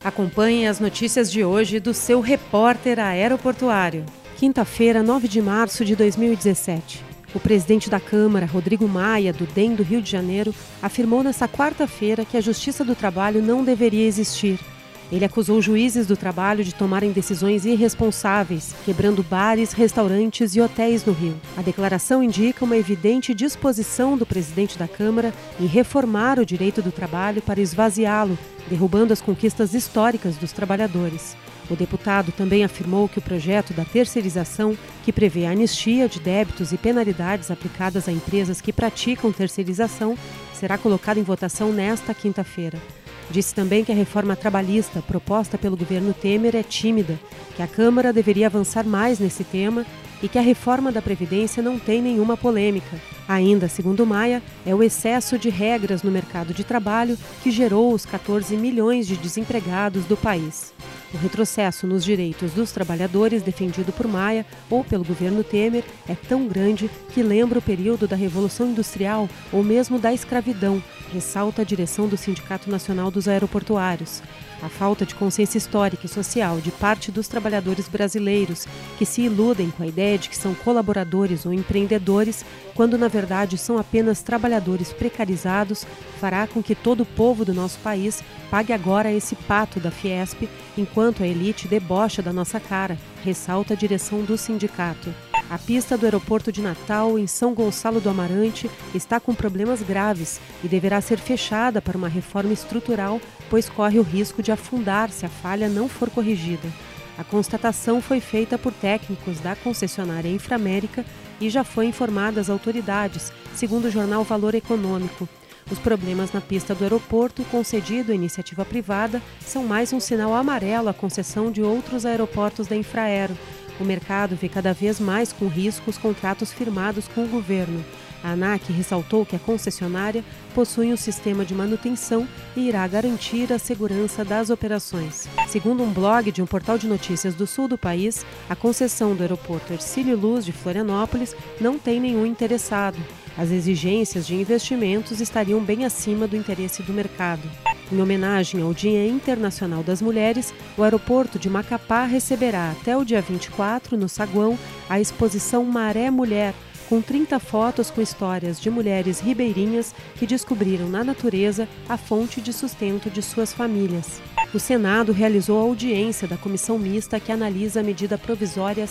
Acompanhe as notícias de hoje do seu repórter aeroportuário. Quinta-feira, 9 de março de 2017. O presidente da Câmara, Rodrigo Maia, do DEM do Rio de Janeiro, afirmou nesta quarta-feira que a Justiça do Trabalho não deveria existir. Ele acusou juízes do trabalho de tomarem decisões irresponsáveis, quebrando bares, restaurantes e hotéis no Rio. A declaração indica uma evidente disposição do presidente da Câmara em reformar o direito do trabalho para esvaziá-lo, derrubando as conquistas históricas dos trabalhadores. O deputado também afirmou que o projeto da terceirização, que prevê a anistia de débitos e penalidades aplicadas a empresas que praticam terceirização, será colocado em votação nesta quinta-feira. Disse também que a reforma trabalhista proposta pelo governo Temer é tímida, que a Câmara deveria avançar mais nesse tema e que a reforma da Previdência não tem nenhuma polêmica. Ainda, segundo Maia, é o excesso de regras no mercado de trabalho que gerou os 14 milhões de desempregados do país. O retrocesso nos direitos dos trabalhadores defendido por Maia ou pelo governo Temer é tão grande que lembra o período da Revolução Industrial ou mesmo da escravidão, ressalta a direção do Sindicato Nacional dos Aeroportuários. A falta de consciência histórica e social de parte dos trabalhadores brasileiros, que se iludem com a ideia de que são colaboradores ou empreendedores, quando na verdade são apenas trabalhadores precarizados, fará com que todo o povo do nosso país pague agora esse pato da Fiesp, enquanto a elite debocha da nossa cara, ressalta a direção do sindicato. A pista do aeroporto de Natal, em São Gonçalo do Amarante, está com problemas graves e deverá ser fechada para uma reforma estrutural, pois corre o risco de afundar se a falha não for corrigida. A constatação foi feita por técnicos da concessionária Inframérica e já foi informada às autoridades, segundo o jornal Valor Econômico. Os problemas na pista do aeroporto, concedido à iniciativa privada, são mais um sinal amarelo à concessão de outros aeroportos da Infraero. O mercado vê cada vez mais com risco os contratos firmados com o governo. A ANAC ressaltou que a concessionária possui um sistema de manutenção e irá garantir a segurança das operações. Segundo um blog de um portal de notícias do sul do país, a concessão do aeroporto Hercílio Luz de Florianópolis não tem nenhum interessado. As exigências de investimentos estariam bem acima do interesse do mercado. Em homenagem ao Dia Internacional das Mulheres, o aeroporto de Macapá receberá até o dia 24, no saguão, a exposição Maré Mulher, com 30 fotos com histórias de mulheres ribeirinhas que descobriram na natureza a fonte de sustento de suas famílias. O Senado realizou a audiência da comissão mista que analisa a medida provisória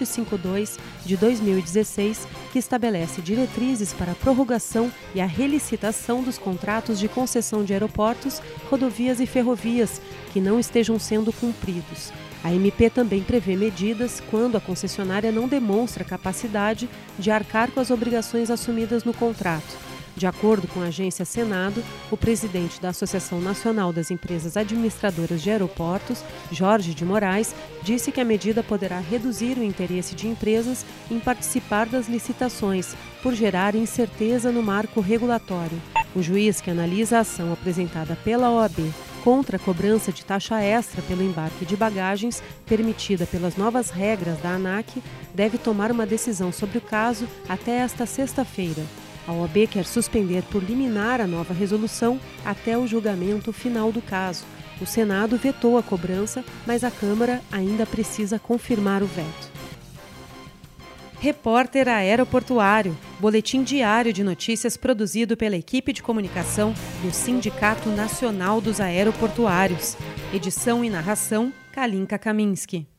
752 de 2016, que estabelece diretrizes para a prorrogação e a relicitação dos contratos de concessão de aeroportos, rodovias e ferrovias que não estejam sendo cumpridos. A MP também prevê medidas quando a concessionária não demonstra capacidade de arcar com as obrigações assumidas no contrato. De acordo com a agência Senado, o presidente da Associação Nacional das Empresas Administradoras de Aeroportos, Jorge de Moraes, disse que a medida poderá reduzir o interesse de empresas em participar das licitações, por gerar incerteza no marco regulatório. O juiz que analisa a ação apresentada pela OAB contra a cobrança de taxa extra pelo embarque de bagagens, permitida pelas novas regras da ANAC, deve tomar uma decisão sobre o caso até esta sexta-feira. A OAB quer suspender por liminar a nova resolução até o julgamento final do caso. O Senado vetou a cobrança, mas a Câmara ainda precisa confirmar o veto. Repórter Aeroportuário, boletim diário de notícias produzido pela equipe de comunicação do Sindicato Nacional dos Aeroportuários. Edição e narração, Kalinka Kaminski.